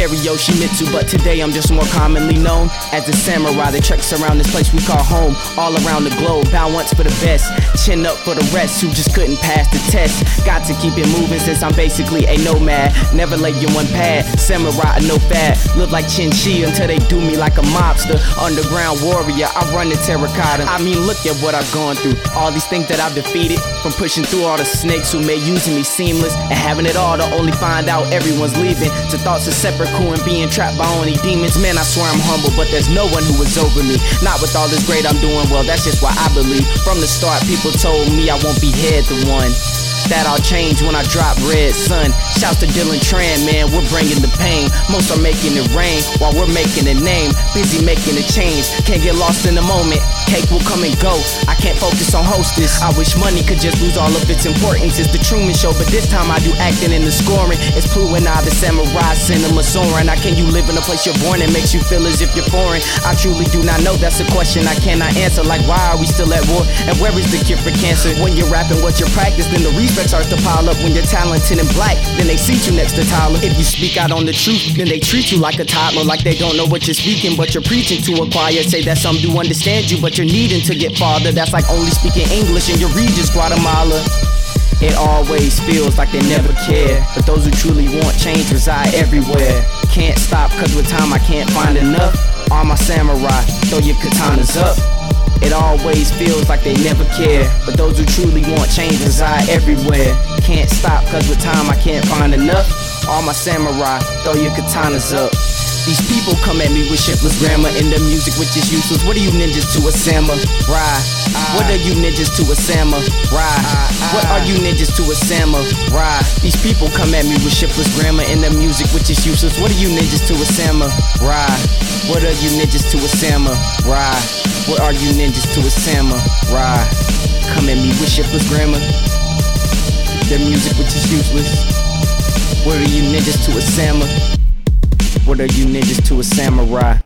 Ario Shimizu, but today I'm just more commonly known as the samurai that treks around this place we call home, all around the globe, bound once for the best, chin up for the rest who just couldn't pass the test. Got to keep it moving since I'm basically a nomad, never lay in one pad, samurai no fad, live like Chin-Chi until they do me like a mobster, underground warrior, I run the terracotta. I mean, look at what I've gone through, all these things that I've defeated, from pushing through all the snakes who made using me seamless, and having it all to only find out everyone's leaving, to thoughts of seppuku and being trapped by only demons. Man, I swear I'm humble, but there's no one who is over me, not with all this great I'm doing, well that's just what I believe. From the start people told me I won't be head the one, that I'll change when I drop Red Sun. Shouts to Dylan Tran, man, we're bringing the pain. Most are making it rain while we're making a name. Busy making a change, can't get lost in the moment. Cake will come and go, I can't focus on hostess. I wish money could just lose all of its importance. It's the Truman Show, but this time I do acting and the scoring. It's Plu and I, the samurai, cinema soaring. How can you live in a place you're born and makes you feel as if you're foreign? I truly do not know, that's a question I cannot answer. Like why are we still at war, and where is the cure for cancer? When you're rapping what you practice, then the respect starts to pile up. When you're talented and black, then they seat you next to Tyler. If you speak out on the truth, then they treat you like a toddler, like they don't know what you're speaking, but you're preaching to a choir. Say that some do understand you, but you're needing to get farther. That's like only speaking English in your region's Guatemala. It always feels like they never care, but those who truly want change reside everywhere. Can't stop, cause with time I can't find enough. All my samurai, throw your katanas up. It always feels like they never care, but those who truly want change reside everywhere. Can't stop, cause with time I can't find enough. All my samurai, throw your katanas up. These people come at me with shiftless grammar and the music which is useless. What are you ninjas to a samurai? What are you ninjas to a samurai? What are you ninjas to a samurai? These people come at me with shiftless grammar and the music which is useless. What are you ninjas to a samurai? What are you ninjas to a samurai? What are you ninjas to a samurai? Come at me with shiftless grammar, their music which is useless. What are you ninjas to a samurai? What are you ninjas to a samurai?